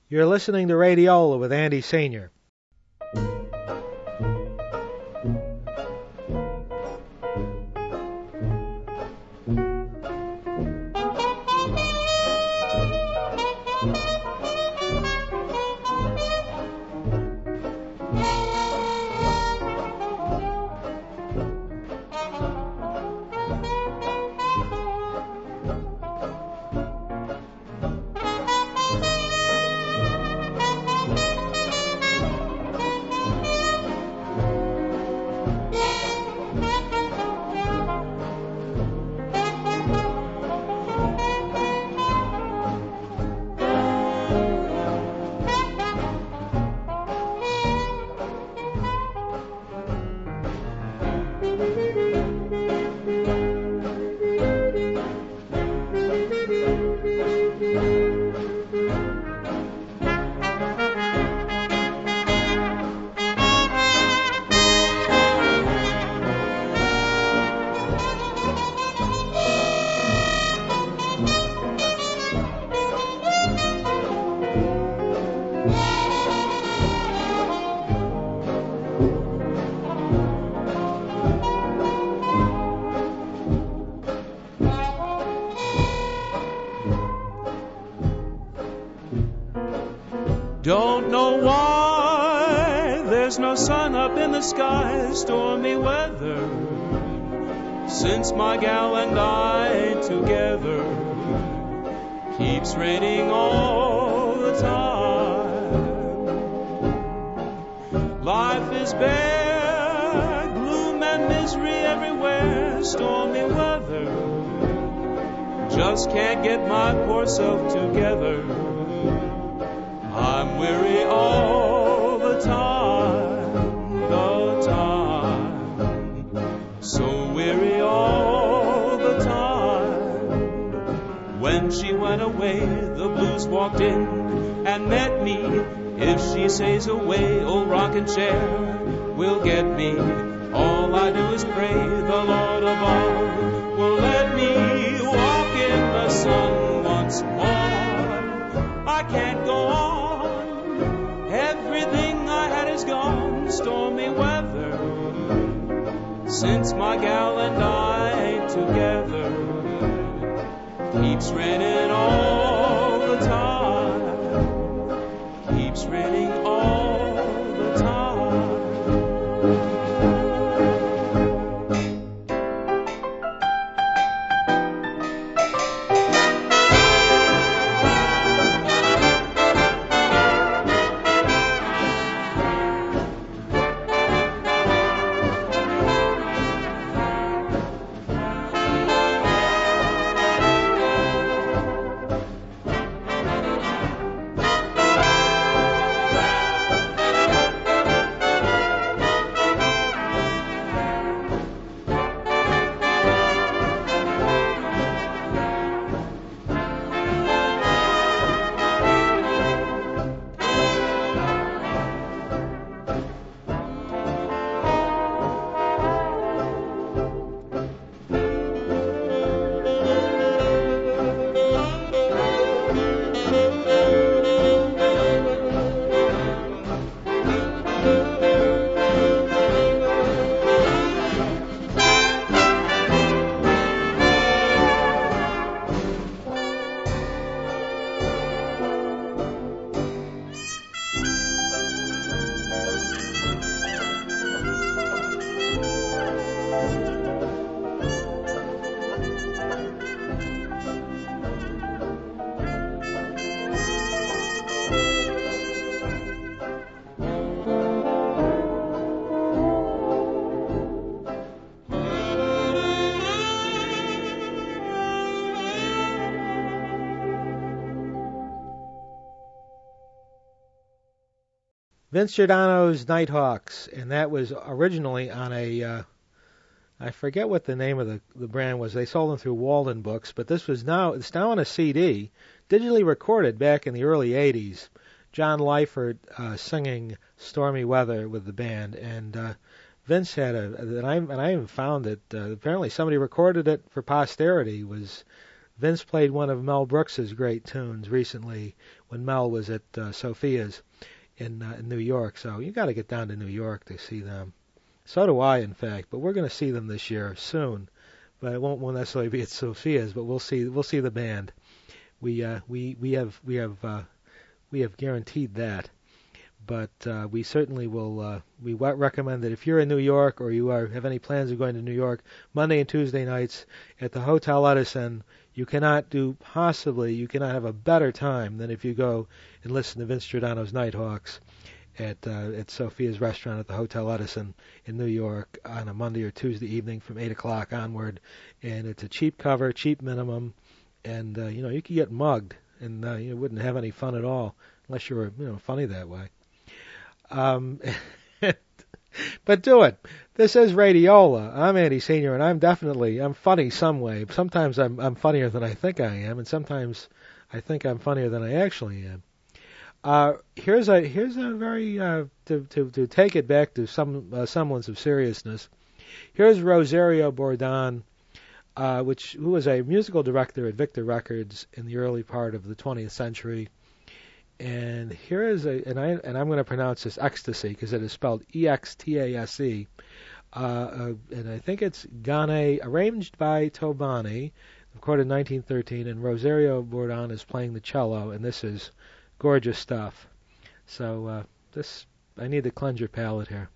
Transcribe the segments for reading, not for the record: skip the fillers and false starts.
You're listening to Radiola with Andy Senior. Don't know why there's no sun up in the sky, stormy weather, since my gal and I together. Keeps raining all the time. Life is bare, gloom and misery everywhere, stormy weather. Just can't get my poor self together. I'm weary all the time, so weary all the time. When she went away, the blues walked in and met me. If she stays away, old rocking chair will get me. All I do is pray the Lord above will let me walk in the sun once more. I can't go on. Everything I had is gone, stormy weather, since my gal and I together. Keeps raining all the time, keeps raining all the time. Vince Giordano's Nighthawks, and that was originally on a, I forget what the name of the brand was. They sold them through Walden Books, but it's now on a CD, digitally recorded back in the early 80s. John Lyford singing Stormy Weather with the band, and Vince had and I even found that apparently somebody recorded it for posterity. Vince played one of Mel Brooks's great tunes recently when Mel was at Sophia's in New York. So you got to get down to New York to see them. So do I, in fact. But we're going to see them this year soon. But it won't necessarily be at Sophia's. But we'll see the band. We have guaranteed that. But we certainly will. We recommend that if you're in New York or you have any plans of going to New York, Monday and Tuesday nights at the Hotel Edison, you cannot have a better time than if you go and listen to Vince Giordano's Nighthawks at Sophia's Restaurant at the Hotel Edison in New York on a Monday or Tuesday evening from 8 o'clock onward. And it's a cheap cover, cheap minimum, and you could get mugged, and you wouldn't have any fun at all unless you were funny that way. But do it. This is Radiola. I'm Andy Senior, and I'm funny some way. Sometimes I'm funnier than I think I am, and sometimes I think I'm funnier than I actually am. Here's a very to take it back to some semblance of seriousness. Here's Rosario Bourdon, who was a musical director at Victor Records in the early part of the 20th century. And here is and I'm going to pronounce this ecstasy because it is spelled Extase, and I think it's Ghane, arranged by Tobani, recorded in 1913, and Rosario Bourdon is playing the cello, and this is gorgeous stuff. So I need to cleanse your palate here.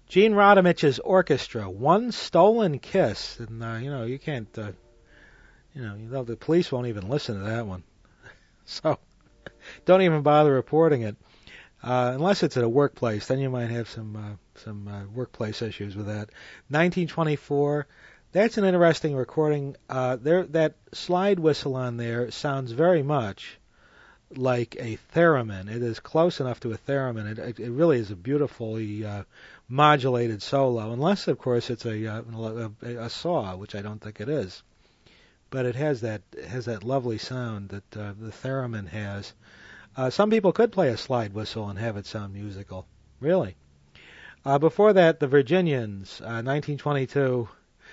Gene Rodamich's orchestra, One Stolen Kiss, and you can't, the police won't even listen to that one, so don't even bother reporting it, unless it's at a workplace. Then you might have some workplace issues with that. 1924. That's an interesting recording. That slide whistle on there sounds very much like a theremin. It is close enough to a theremin. It really is a beautifully modulated solo, unless, of course, it's a saw, which I don't think it is. But it has that lovely sound that the theremin has. Some people could play a slide whistle and have it sound musical. Really. Before that, the Virginians, 1922.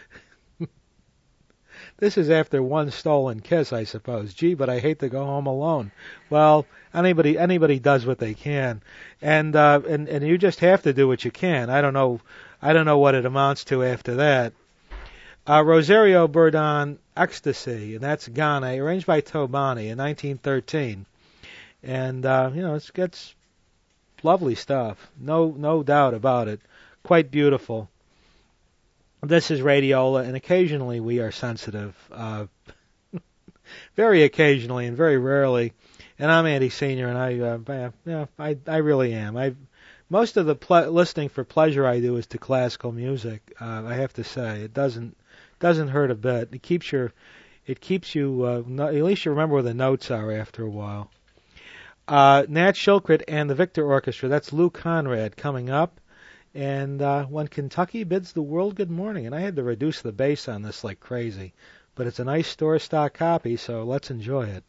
This is after One Stolen Kiss, I suppose. Gee, but I hate to go home alone. Well, anybody does what they can, and you just have to do what you can. I don't know what it amounts to after that. Rosario Bourdon, Ecstasy, and that's Ghana, arranged by Tobani in 1913, and it's lovely stuff. No doubt about it. Quite beautiful. This is Radiola, and occasionally we are sensitive, very occasionally and very rarely. And I'm Andy Senior, and I really am. Most of the listening for pleasure I do is to classical music. I have to say, it doesn't hurt a bit. It keeps you. At least you remember where the notes are after a while. Nat Shilkret and the Victor Orchestra. That's Lou Conrad coming up. And When Kentucky Bids the World Good Morning. And I had to reduce the bass on this like crazy. But it's a nice store stock copy, so let's enjoy it.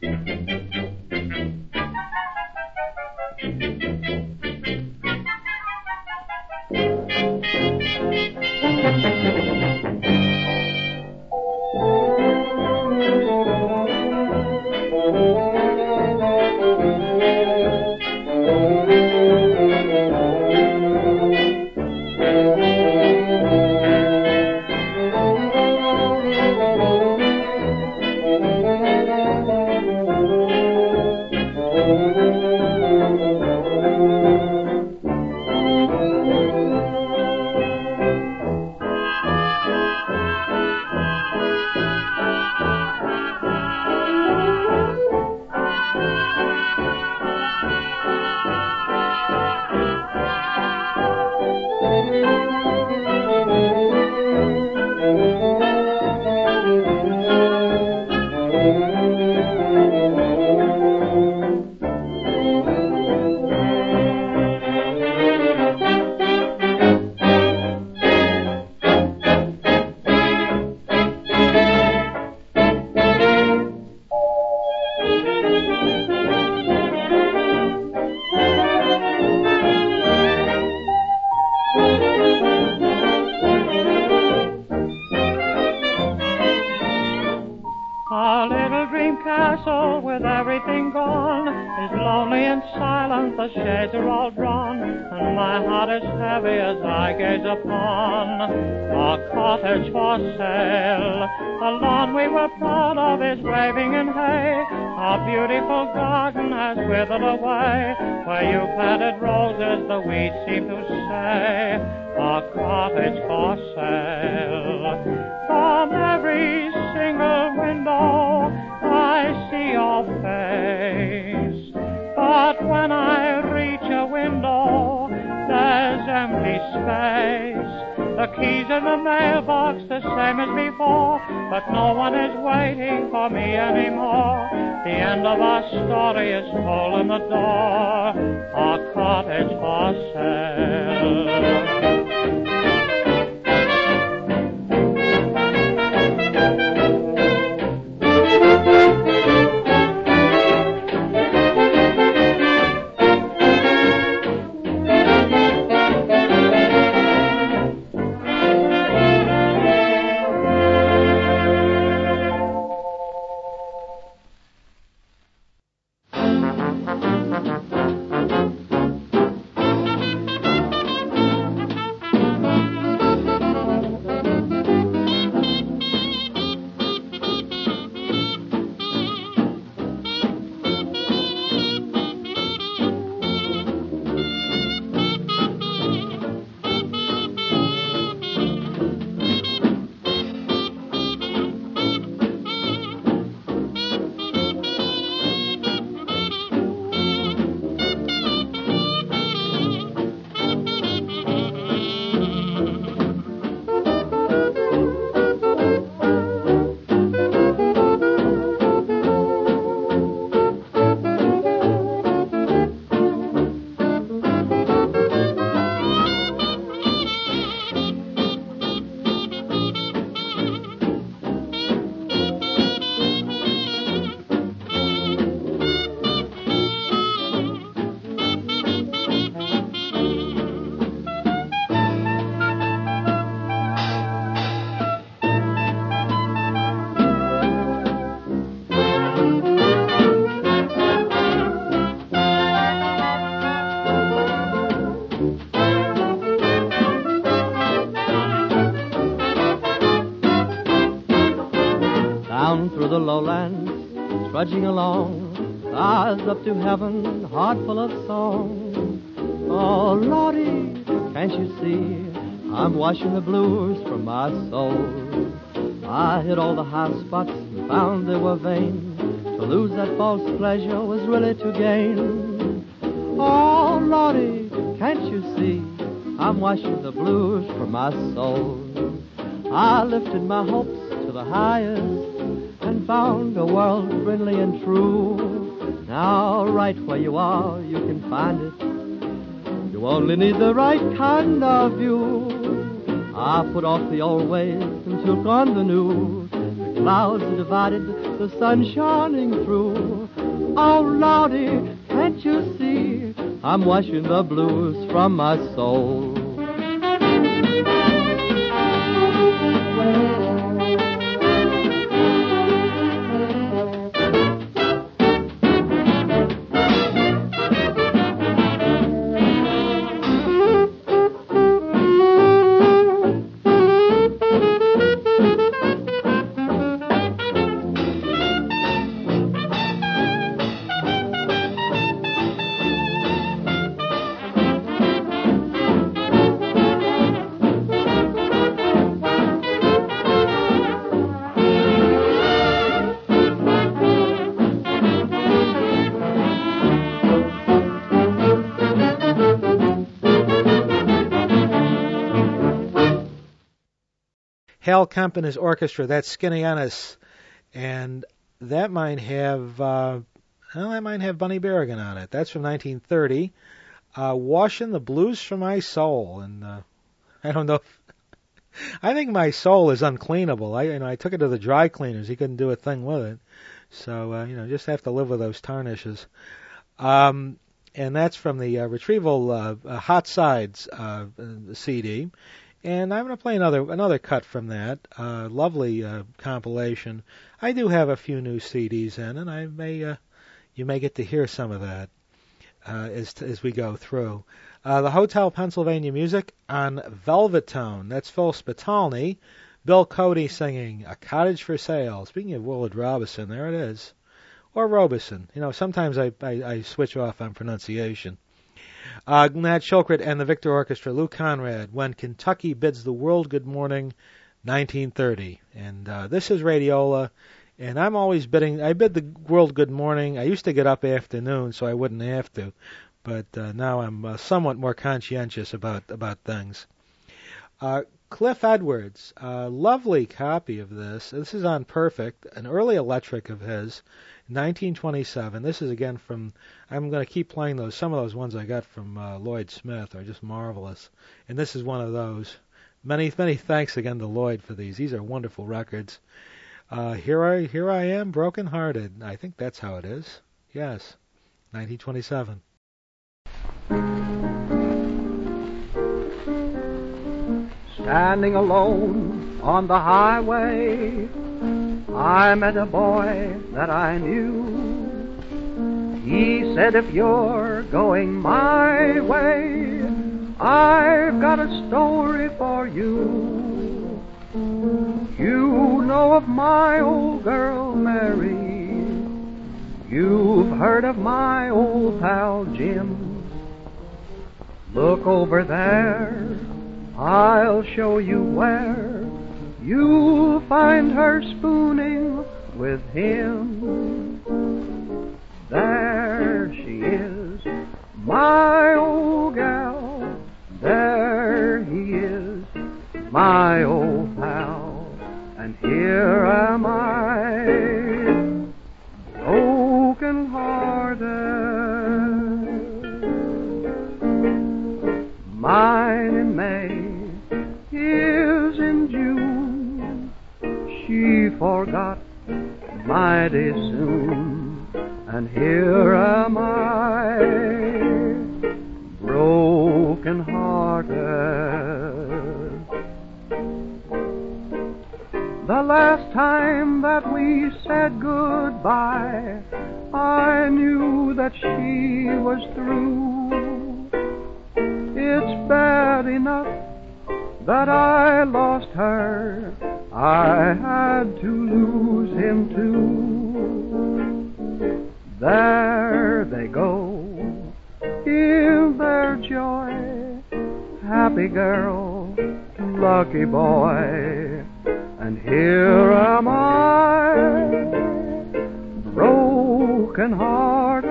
A little dream castle with everything gone is lonely and silent, the shades are all drawn, and my heart is heavy as I gaze upon a cottage for sale. The lawn we were proud of is waving in hay, our beautiful garden has withered away. Where you planted roses, the weeds seem to say, a cottage for sale. From every single window I see your face, but when I reach a window there's empty space. The keys in the mailbox the same as before, but no one is waiting for me anymore. The end of our story is told in the door, a cottage for sale. Through the lowlands, trudging along, stars up to heaven, heart full of song. Oh, Lordy, can't you see, I'm washing the blues from my soul. I hit all the high spots and found they were vain. To lose that false pleasure was really to gain. Oh, Lordy, can't you see, I'm washing the blues from my soul. I lifted my hopes to the highest and found a world friendly and true. Now, right where you are, you can find it. You only need the right kind of view. I put off the old ways and took on the new. The clouds are divided, the sun shining through. Oh, Lordy, can't you see I'm washing the blues from my soul? Hal Kemp and his orchestra, that's Skinny Ennis, and that might have Bunny Berrigan on it. That's from 1930. Washing the Blues from My Soul, and I don't know. I think my soul is uncleanable. I took it to the dry cleaners. He couldn't do a thing with it, so just have to live with those tarnishes. And that's from the Retrieval Hot Sides CD. And I'm going to play another cut from that lovely compilation. I do have a few new CDs in, and you may get to hear some of that as we go through. The Hotel Pennsylvania Music on Velvet Tone. That's Phil Spitalny, Bill Cody singing "A Cottage for Sale." Speaking of Willard Robison, there it is, or Robison. Sometimes I switch off on pronunciation. Nat Shilkret and the Victor Orchestra, Lou Conrad, When Kentucky Bids the World Good Morning, 1930. And this is Radiola, and I bid the world good morning. I used to get up afternoon so I wouldn't have to, but now I'm somewhat more conscientious about things. Cliff Edwards, a lovely copy of this. This is on Perfect, an early electric of his, 1927. This is again from, I'm going to keep playing those. Some of those ones I got from Lloyd Smith are just marvelous. And this is one of those. Many thanks again to Lloyd for these. These are wonderful records. Here I Am, Broken Hearted. I think that's how it is. Yes, 1927. Standing alone on the highway, I met a boy that I knew. He said, if you're going my way, I've got a story for you. You know of my old girl Mary. You've heard of my old pal Jim. Look over there, I'll show you where you'll find her spooning with him. There she is, my old gal. There he is, my old pal. And here am I, broken hearted. Mine in May, his in June. She forgot mighty soon, and here am I, broken hearted. The last time that we said goodbye, I knew that she was through. It's bad enough that I lost her, I had to lose him too. There they go, in their joy, happy girl, lucky boy. And here am I, broken hearted.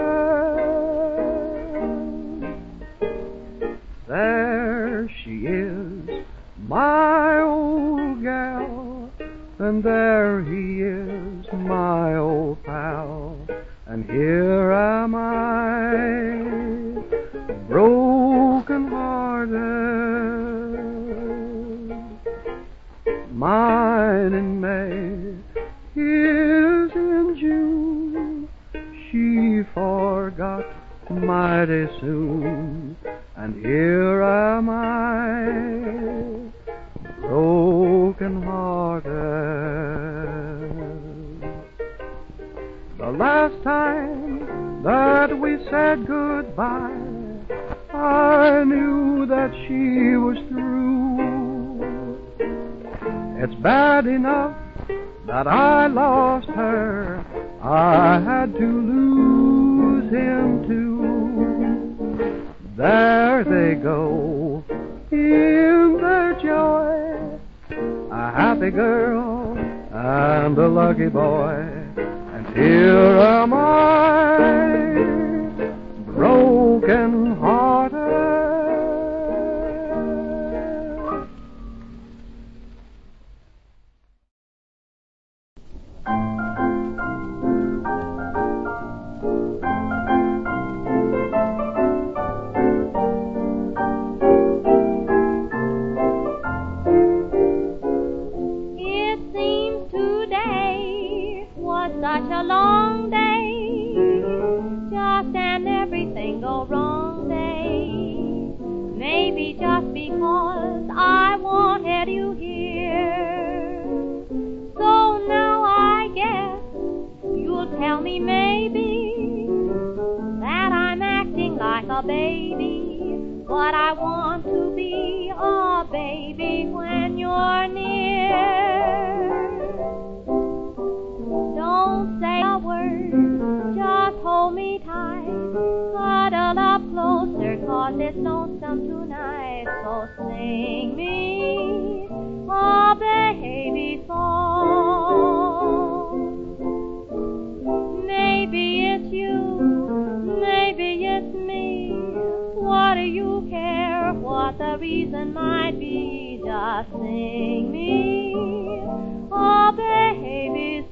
There she is, my old gal, and there he is, my old pal. And here am I, broken hearted. Mine in May, forgot mighty soon, and here am I, broken-hearted. The last time that we said goodbye, I knew that she was through. It's bad enough that I lost her, I had to lose him too. There they go, in their joy, a happy girl and a lucky boy, and here am I, broken-hearted. Such a long day, just an everything go wrong day. Maybe just because I wanted you here. So now I guess you'll tell me maybe that I'm acting like a baby, but I want to be a baby when you're near. Don't say a word, just hold me tight, cuddle up closer, 'cause it's lonesome tonight. So sing me a baby song. Maybe it's you, maybe it's me. What do you care what the reason might be? Just sing me a baby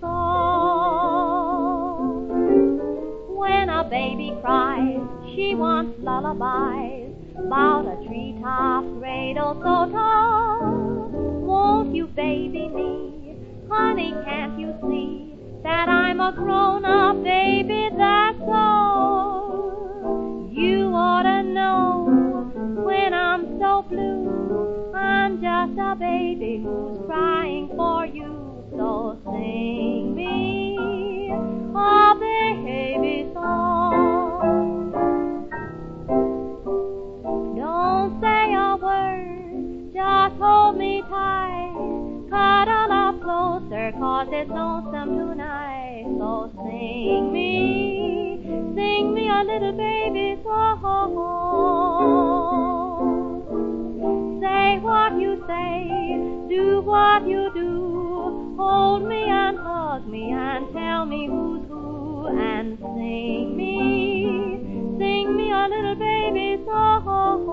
song. When a baby cries, she wants lullabies about a treetop cradle so tall. Won't you baby me? Honey, can't you see that I'm a grown-up baby, that's all? You ought to know when I'm so blue, I'm just a baby who's crying for you. So sing me a baby song. Don't say a word, just hold me tight, cuddle up closer, 'cause it's lonesome tonight. So sing me a little baby song. Say what you say, do what you do, hold me and hug me and tell me who's who, and sing me a little baby song.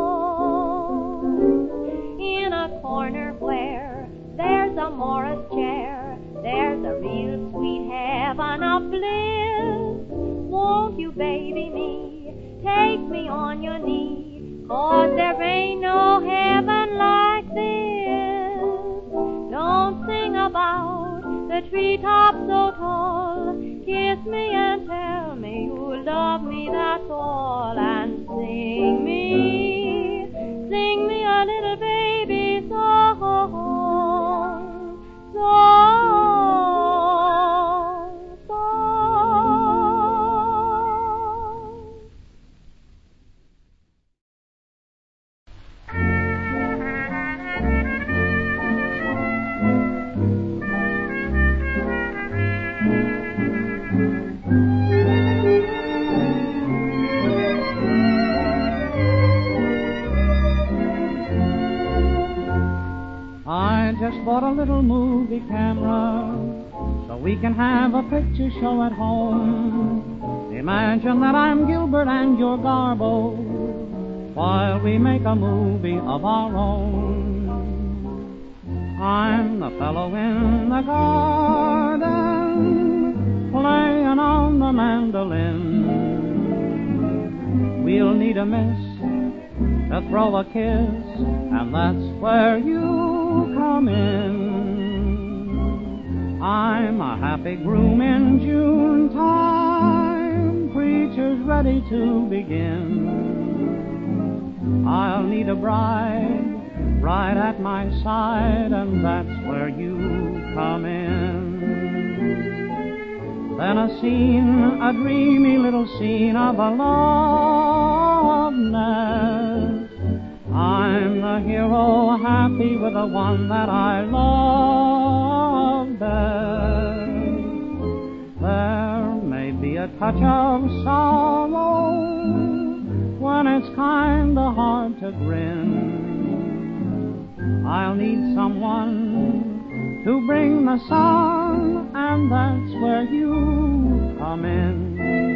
In a corner where there's a Morris chair, there's a real sweet heaven of bliss. Won't you baby me, take me on your knee, 'cause there ain't no heaven like this. Don't sing about the treetops so tall, kiss me and tell me you love me, that's all. And sing me a little baby song, song, song. I just bought a little movie camera so we can have a picture show at home. Imagine that I'm Gilbert and you're Garbo while we make a movie of our own. I'm the fellow in the garden playing on the mandolin. We'll need a miss to throw a kiss, and that's where you come in. I'm a happy groom in June time, preachers ready time to begin. I'll need a bride right at my side, and that's where you come in. Then a scene, a dreamy little scene of a love nest. I'm the hero, happy with the one that I love best. There may be a touch of sorrow when it's kinda hard to grin. I'll need someone to bring the sun, and that's where you come in.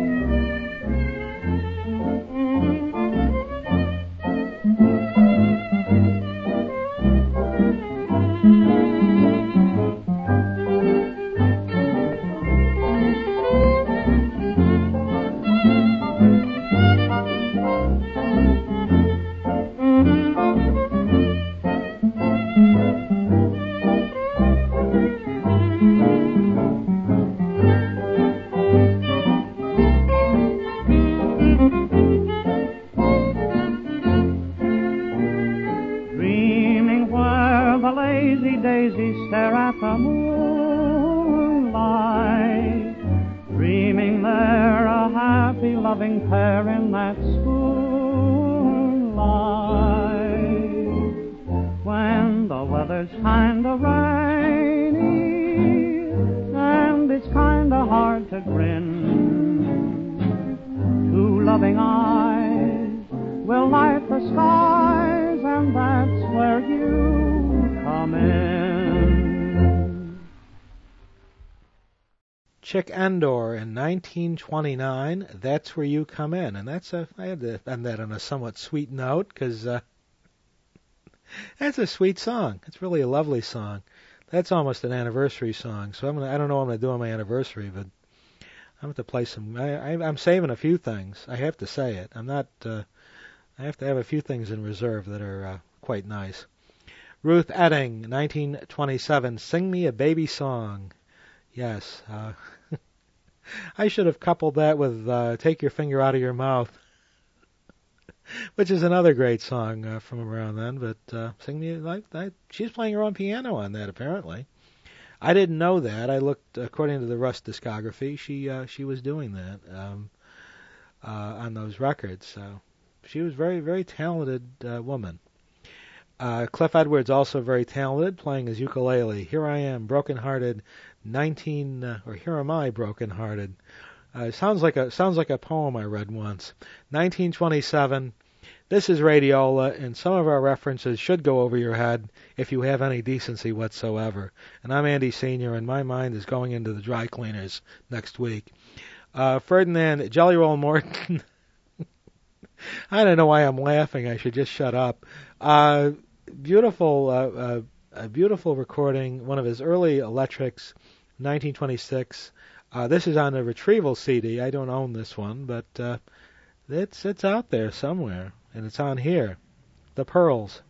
Stare at the moonlight, dreaming they're a happy, loving pair in that spoonlight. When the weather's kinda rainy and it's kinda hard to grin, two loving eyes will light the skies, and that's where you come in. Chick Endor in 1929, That's Where You Come In. And I had to end that on a somewhat sweet note, because that's a sweet song. It's really a lovely song. That's almost an anniversary song, so I don't know what I'm going to do on my anniversary, but I'm going to play some. I'm saving a few things. I have to say it. I have to have a few things in reserve that are quite nice. Ruth Etting, 1927, Sing Me a Baby Song. Yes, I should have coupled that with Take Your Finger Out of Your Mouth, which is another great song from around then, but Sing Me Like that. She's playing her own piano on that, apparently. I didn't know that. I looked, according to the Rust discography, she was doing that on those records. So she was very, very talented woman. Cliff Edwards, also very talented, playing his ukulele. Here I am, broken-hearted, Here Am I, broken-hearted. Sounds like a poem I read once. 1927. This is Radiola, and some of our references should go over your head if you have any decency whatsoever. And I'm Andy Sr., and my mind is going into the dry cleaners next week. Ferdinand Jelly Roll Morton. I don't know why I'm laughing. I should just shut up. Beautiful recording, one of his early electrics, 1926. This is on a Retrieval CD. I don't own this one, but it's out there somewhere, and it's on here. The Pearls.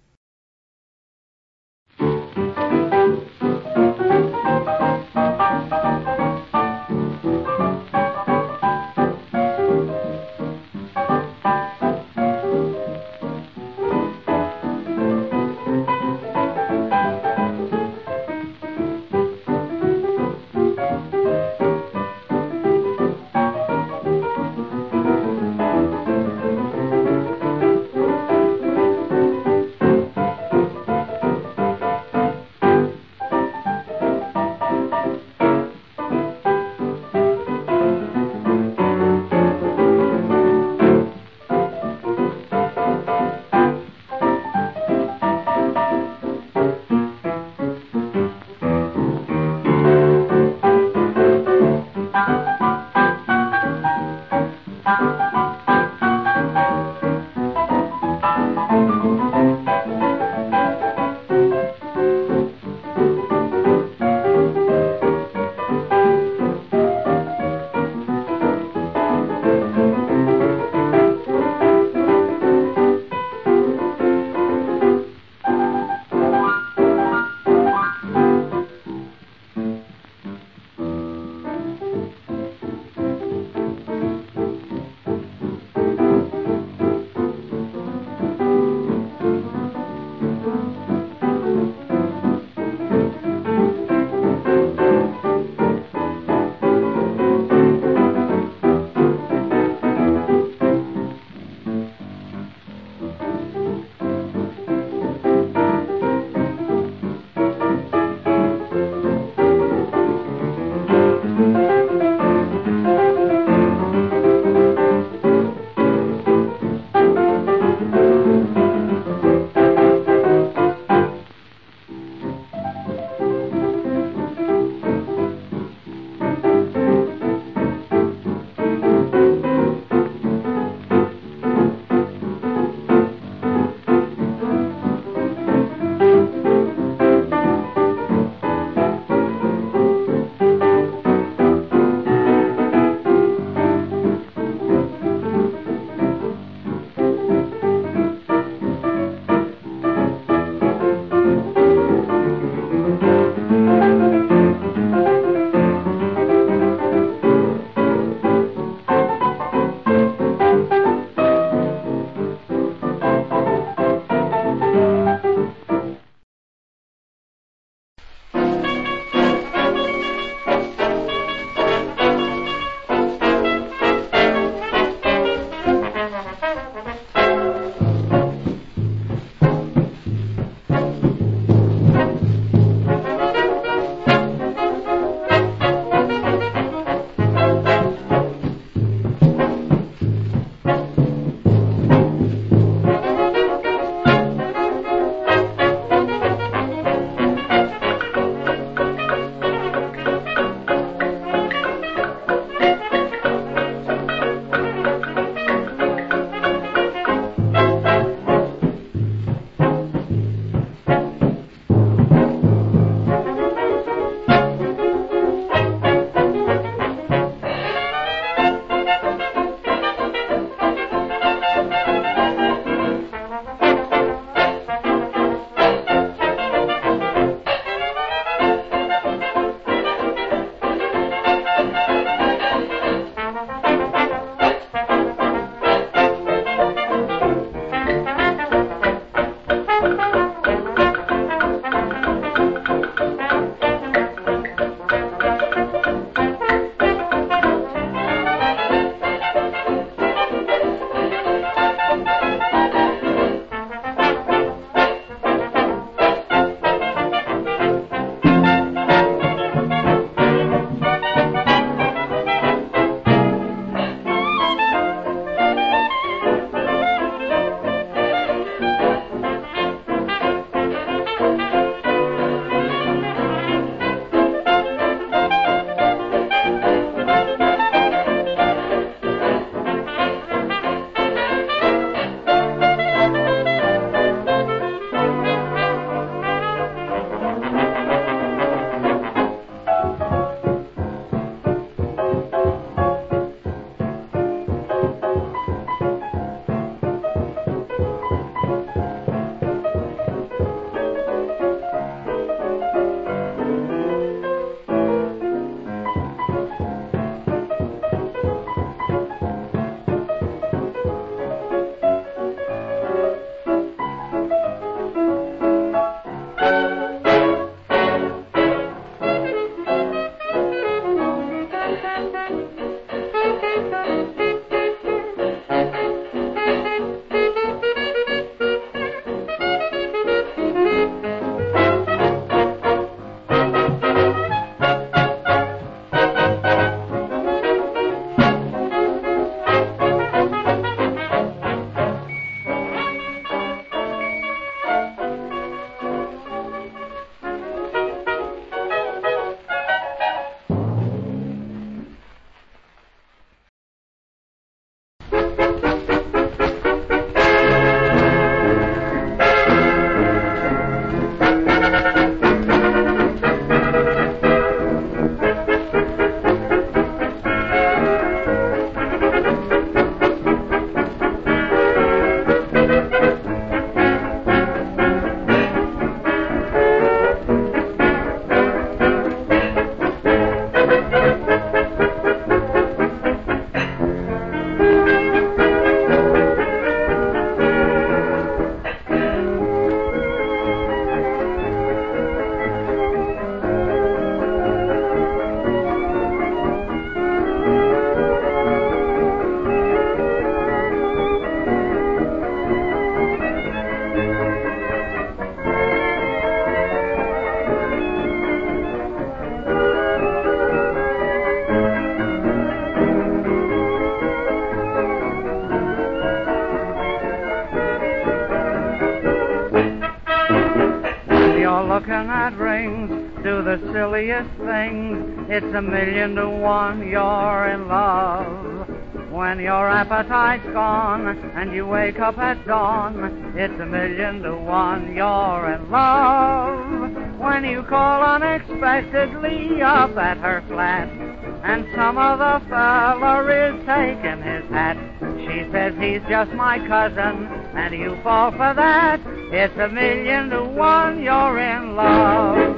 that rings, do the silliest things. It's 1,000,000 to 1 you're in love. When your appetite's gone and you wake up at dawn, it's 1,000,000 to 1 you're in love. When you call unexpectedly up at her flat, and some other fella is taking his hat, she says he's just my cousin, and you fall for that. It's 1,000,000 to 1 you're in love.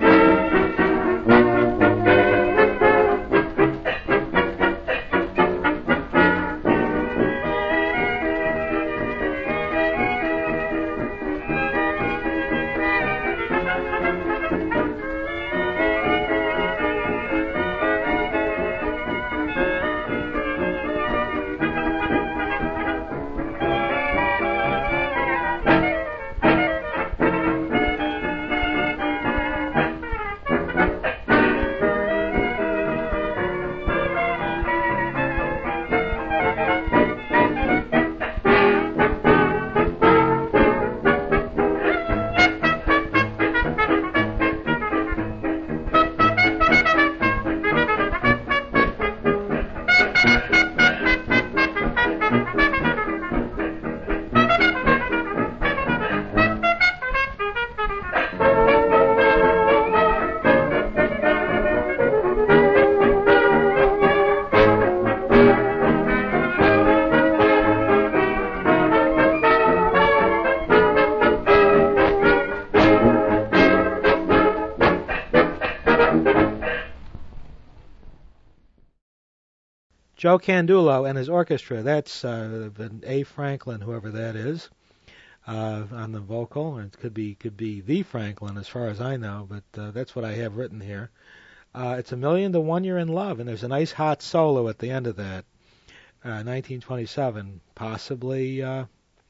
Joe Candulo and his orchestra. That's A. Franklin, whoever that is, on the vocal. It could be the Franklin, as far as I know, but that's what I have written here. It's 1,000,000 to 1 you're in love, and there's a nice hot solo at the end of that. 1927, possibly. Well,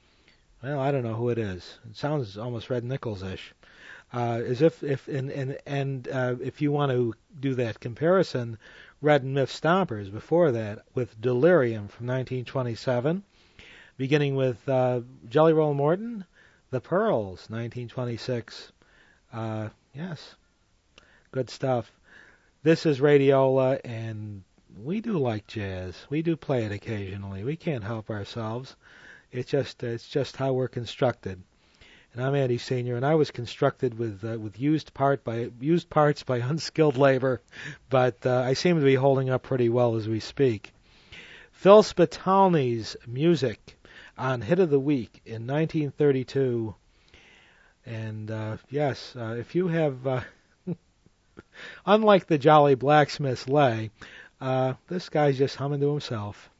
I don't know who it is. It sounds almost Red Nichols-ish. As if if you want to do that comparison, Red and Miff Stompers before that with Delirium from 1927, beginning with Jelly Roll Morton, The Pearls, 1926. Yes, good stuff. This is Radiola, and we do like jazz. We do play it occasionally. We can't help ourselves. It's just how we're constructed. And I'm Andy Senior, and I was constructed with used parts by unskilled labor, but I seem to be holding up pretty well as we speak. Phil Spitalny's music on Hit of the Week in 1932, and yes, if you have, unlike the Jolly Blacksmith's Lay, this guy's just humming to himself.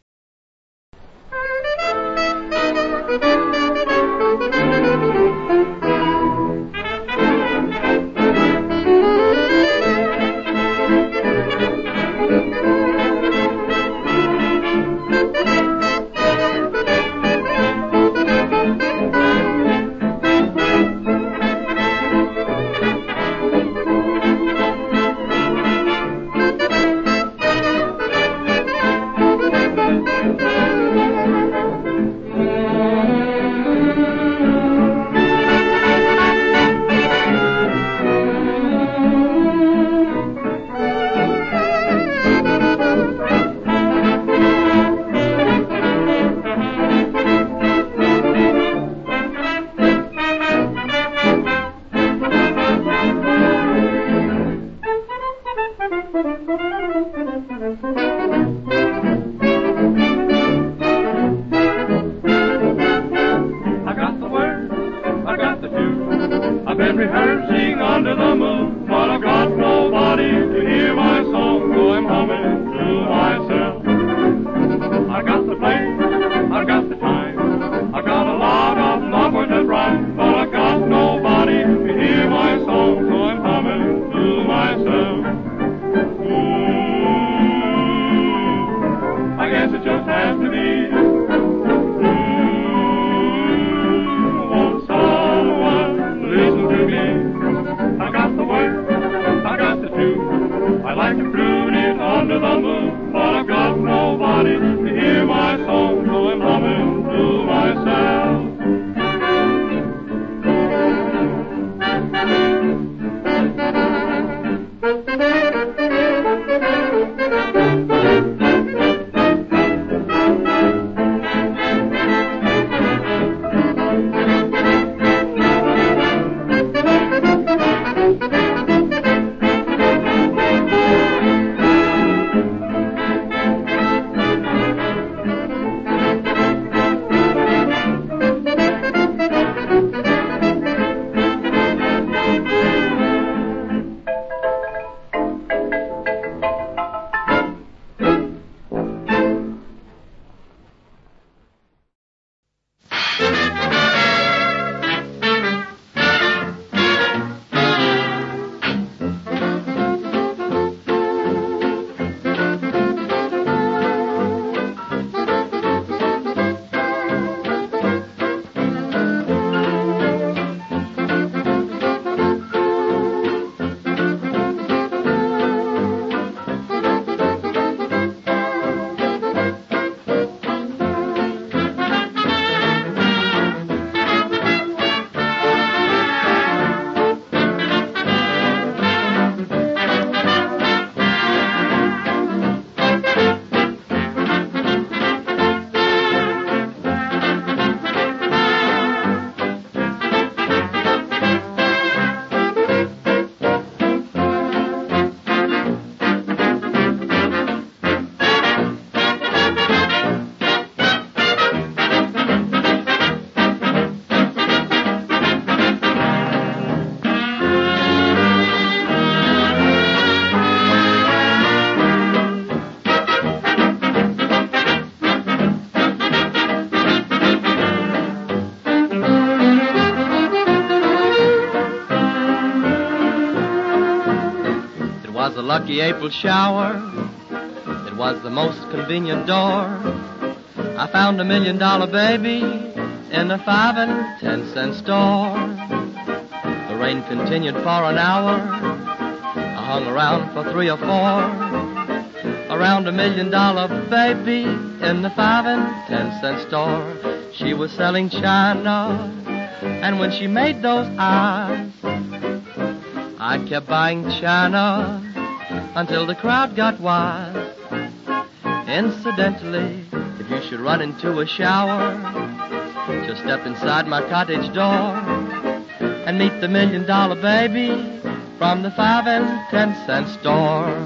lucky April shower. It was the most convenient door. I found $1 million baby in a 5 and 10 cent store. The rain continued for an hour. I hung around for 3 or 4. Around $1 million baby in the 5 and 10 cent store. She was selling china, and when she made those eyes, I kept buying china until the crowd got wise. Incidentally, if you should run into a shower, just step inside my cottage door and meet the $1 million baby from the 5 and 10 cent store.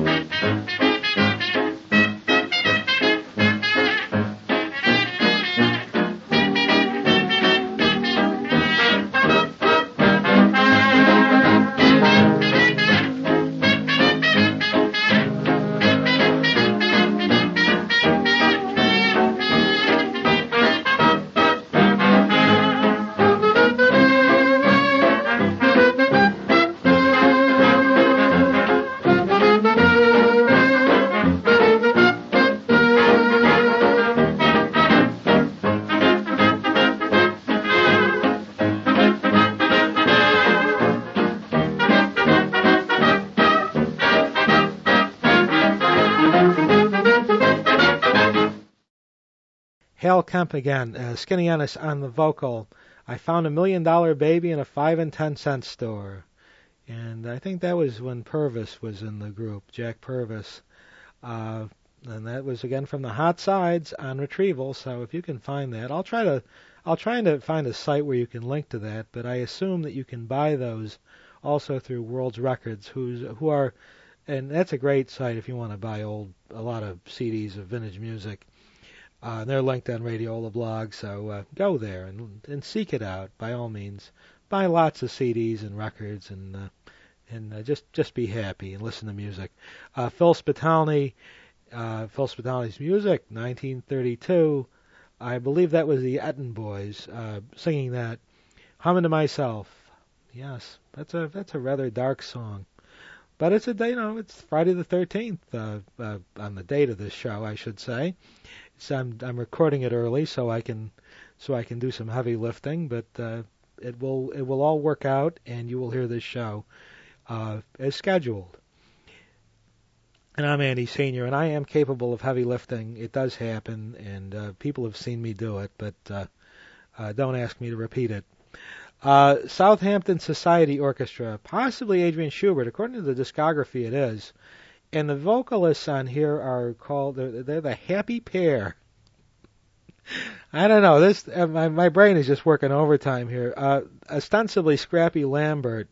Hal Kemp again, Skinny Ennis on the vocal. I found $1 million baby in a 5 and 10 cent store. And I think that was when Purvis was in the group, Jack Purvis. And that was again from the Hot Sides on Retrieval, so if you can find that, I'll try to find a site where you can link to that, but I assume that you can buy those also through World's Records, who are, and that's a great site if you want to buy a lot of CDs of vintage music. They're linked on Radiola blog, so go there and seek it out by all means. Buy lots of CDs and records and just be happy and listen to music. Phil Spitalny's music, 1932. I believe that was the Etten Boys singing that. Humming to Myself. Yes, that's a rather dark song, but it's it's Friday the 13th on the date of this show, I should say. So I'm recording it early so I can do some heavy lifting, but it will all work out, and you will hear this show as scheduled. And I'm Andy Sr., and I am capable of heavy lifting. It does happen, and people have seen me do it, but don't ask me to repeat it. Southampton Society Orchestra, possibly Adrian Schubert. According to the discography, it is. And the vocalists on here are called, they're the Happy Pair. I don't know, this my brain is just working overtime here. Ostensibly Scrappy Lambert,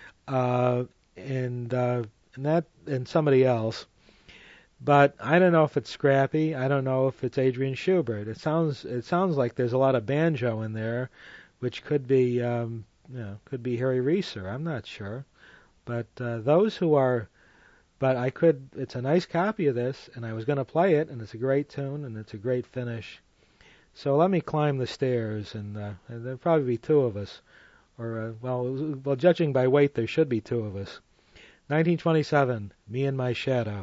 and somebody else. But I don't know if it's Scrappy. I don't know if it's Adrian Schubert. It sounds like there's a lot of banjo in there, which could be could be Harry Reeser. I'm not sure. But those who are, it's a nice copy of this, and I was going to play it, and it's a great tune, and it's a great finish. So let me climb the stairs, and there'll probably be two of us. Or, well, judging by weight, there should be two of us. 1927, Me and My Shadow.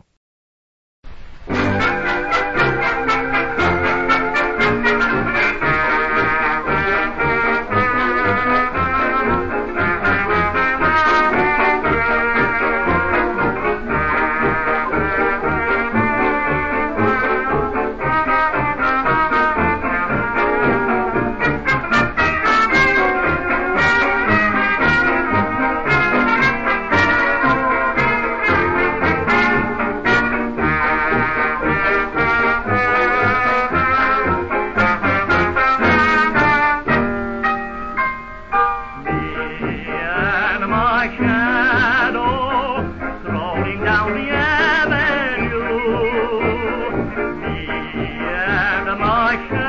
My